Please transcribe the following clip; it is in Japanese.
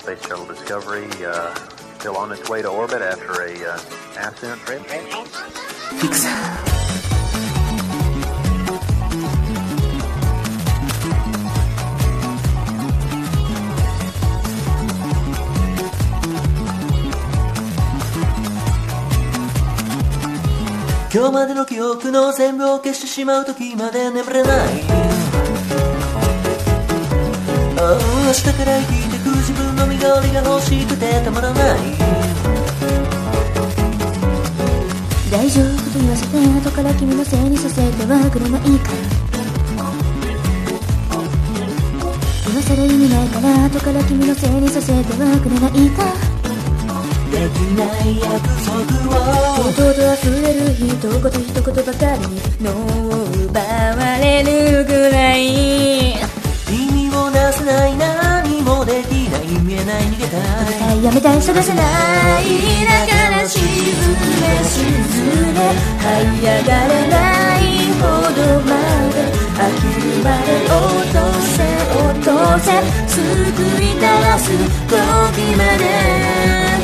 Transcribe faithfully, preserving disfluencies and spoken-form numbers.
Space Shuttle Discovery uh, still on its way to orbit after a uh, ascent trip. Fix. 今日までの記憶の全部を消してしまう時まで眠れない。明日から生きてく自分の身代わりが欲しくてたまらない。 大丈夫と言わせて後から君のせいにさせてはくれないから。今更意味ないから後から君のせいにさせてはくれないから。 できない約束を本当と溢れる一言一言ばかりに脳を奪われるぐらい。 意味をなせない何もできない見えない逃げたいやめたい探せないだから沈め沈め這い上がれないほどまで飽きるまで落とせ落とせ救い出す時まで